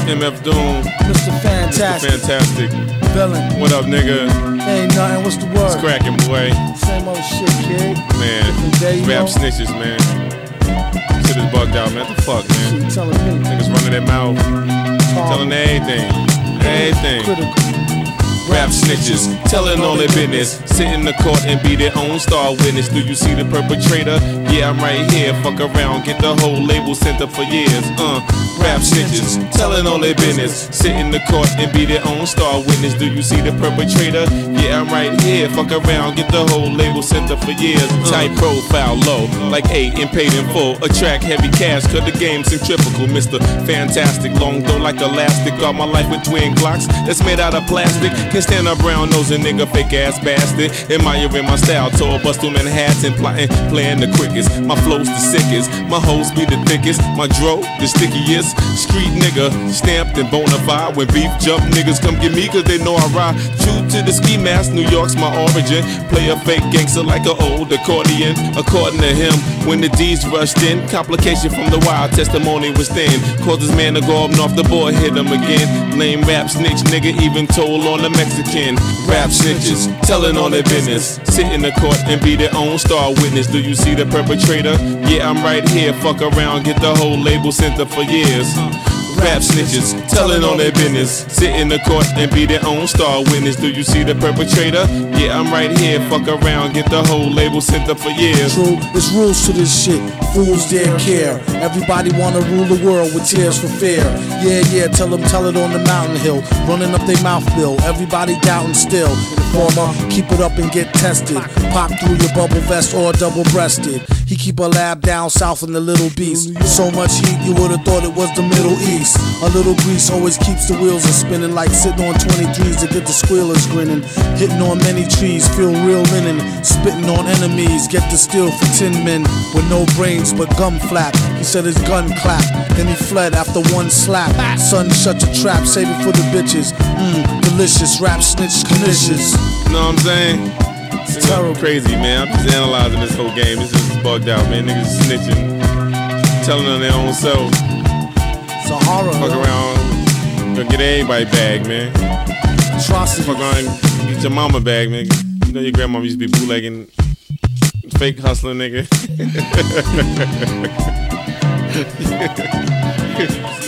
MF Doom. Mr. Fantastic. Mr. Fantastic. Villain. What up, nigga? Ain't nothing. What's the word? It's cracking, boy. Same old shit, kid. Man, Day, rap snitches, man. Shit is bugged out, man. What the fuck, man? Shit, you telling me. Niggas running their mouth. Telling everything. Everything. Critical. Rap snitches, telling all their business. Sit in the court and be their own star witness. Do you see the perpetrator? Yeah, I'm right here. Fuck around, get the whole label sent up for years. Rap snitches, telling all their business. Sit in the court and be their own star witness. Do you see the perpetrator? Yeah, I'm right here. Fuck around, get the whole label sent up for years. Tight profile, low, like 8 and paid in full. Attract heavy cash, cause the game's centrifugal. Mr. Fantastic, long though like elastic. Got my life with twin Glocks that's made out of plastic. Can't stand a brown nosing nigga, fake ass bastard. Admiring my style, tour bust through Manhattan, plotting, playing the quickest. My flow's the sickest, my hoes be the thickest. My dro, the stickiest. Street nigga, stamped and bona fide. When beef jump, niggas come get me cause they know I ride. True to the ski mask, New York's my origin. Play a fake gangster like an old accordion. According to him, when the D's rushed in, complication from the wild testimony was thin. Caused his man to go up north, the boy hit him again. Lame rap snitch nigga, even told on the Mexican. Rap snitches, telling all their business. Sit in the court and be their own star witness. Do you see the perpetrator? Yeah, I'm right here. Fuck around, get the whole label sent up for years. Rap snitches, telling all their business. Sit in the court and be their own star witness. Do you see the perpetrator? Yeah, I'm right here. Fuck around, get the whole label sent up for years. True, there's rules to this shit. Fools dare care. Everybody wanna rule the world with tears for fear. Yeah, tell it on the mountain hill. Running up their mouth bill. Everybody doubting still. Informer, keep it up and get tested. Pop through your bubble vest or double-breasted. He keep a lab down south in the Little Beast. So much heat you would've thought it was the Middle East. A little grease always keeps the wheels a spinning, like sitting on 23s to get the squealers grinning. Hitting on many trees, feel real linen. Spitting on enemies, get the steel for 10 men with no brains but gum flap. He said his gun clapped, then he fled after one slap. Son, shut your trap, save it for the bitches. Delicious, rap snitch, delicious. You know what I'm saying? It's terrible. Crazy, man. I'm just analyzing this whole game. This is bugged out, man. Niggas snitching, telling on their own self. It's a horror. Fuck around, gonna get everybody bag, man. Atrocity. Fuck around, get your mama bag, man. You know your grandma used to be bootlegging, fake hustling, nigga.